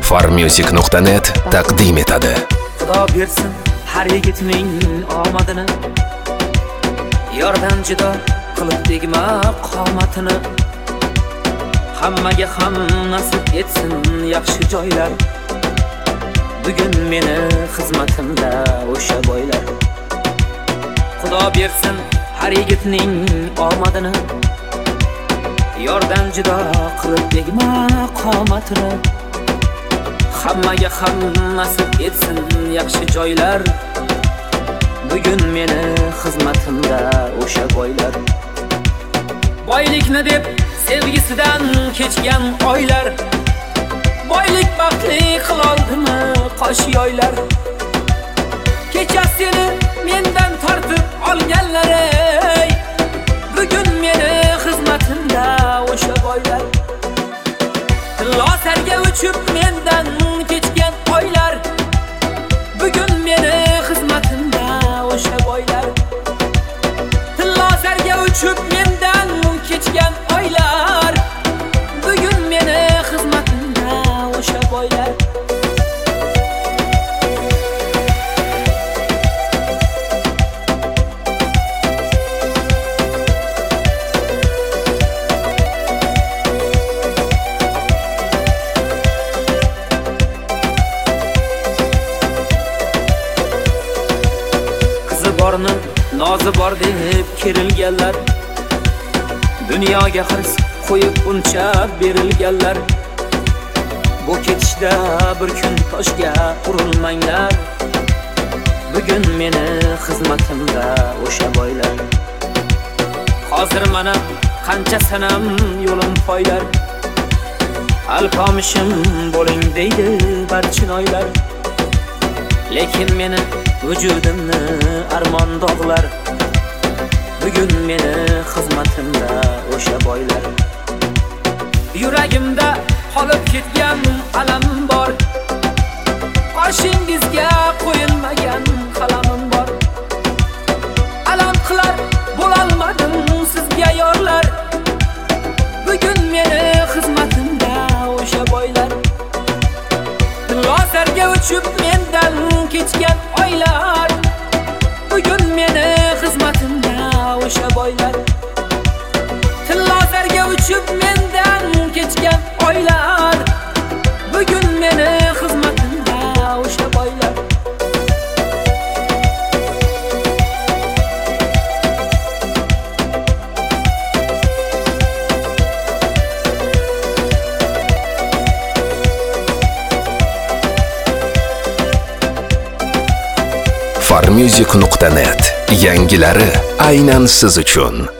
farmusic.net taqdim etadi. Xudo bersin har yigitning omadini, yordan judo qilib tegma qomatini. Hammaga ham nasib etsin yaxshi joylar, bugun meni xizmatimda o'sha boylar. Xudo bersin har yigitning omadini, yordan judo qilib tegma qomatini. Hammaga ham nasib etsin yaxshi joylar, bugun meni xizmatimda o'sha boylar. Boylikni deb sevgisidan kechgan oylar, boylik baxtli qiloldimi qosh yoylar. Kechasini mendan tortib olganlar, ey bugun meni xizmatimda o'sha boylar. Losarga uchib mendan kechgan oylar, bugun meni xizmatimda o'sha boylar. Losarga uchib mendan kechgan oylar, bugun meni xizmatimda o'sha boylar. Borni nozi bor deb kerilganlar, dunyoga hirs qo'yib uncha berilganlar. Bu ketishda bir kun toshga urilmanglar, bugun meni xizmatimda o'sha boylar. Hozir mana qancha sanam yo'lim poylar, alpomishim bo'ling deydi barchinoylar. Lekin meni vujudimni armon dog'lar, bugun meni xizmatimda o'sha boylar. Yuragimda qolib ketgan alam bor, qoshingizga qo'yilmagan qalamim bor. Alam qilar bo'lolmadim sizga yorlar, bugun meni xizmatimda o'sha boylar. Losarga uchib mendan kechgan oylar, bugun meni xizmatimda o'sha boylar. Losarga uchib mendan kechgan oylar, bugun meni xizmatimda o'sha boylar. farmusic.net yangilari aynan siz uchun.